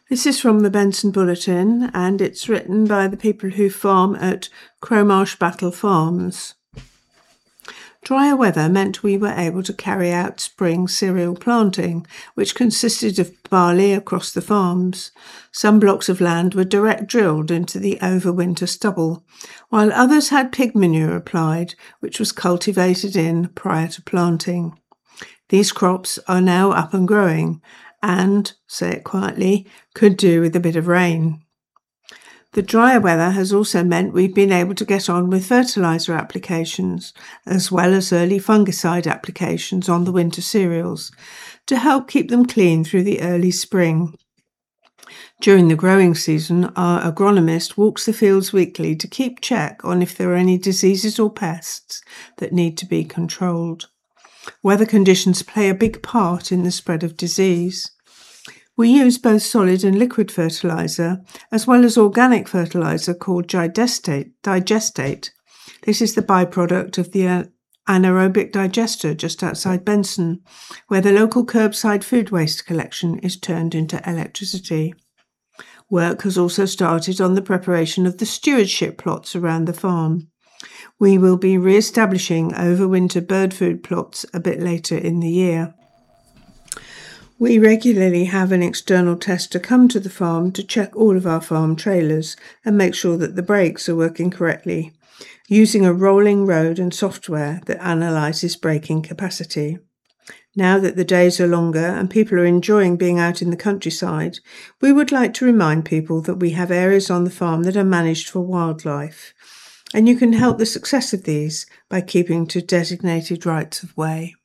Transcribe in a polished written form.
This is from the Benson Bulletin, and it's written by the people who farm at Cromarsh Battle Farms. Drier weather meant we were able to carry out spring cereal planting, which consisted of barley across the farms. Some blocks of land were direct drilled into the overwinter stubble, while others had pig manure applied, which was cultivated in prior to planting. These crops are now up and growing, and, say it quietly, could do with a bit of rain. The drier weather has also meant we've been able to get on with fertiliser applications, as well as early fungicide applications on the winter cereals, to help keep them clean through the early spring. During the growing season, our agronomist walks the fields weekly to keep check on if there are any diseases or pests that need to be controlled. Weather conditions play a big part in the spread of disease. We use both solid and liquid fertiliser, as well as organic fertiliser called digestate. This is the byproduct of the anaerobic digester just outside Benson, where the local curbside food waste collection is turned into electricity. Work has also started on the preparation of the stewardship plots around the farm. We will be re-establishing overwinter bird food plots a bit later in the year. We regularly have an external tester come to the farm to check all of our farm trailers and make sure that the brakes are working correctly, using a rolling road and software that analyses braking capacity. Now that the days are longer and people are enjoying being out in the countryside, we would like to remind people that we have areas on the farm that are managed for wildlife, and you can help the success of these by keeping to designated rights of way.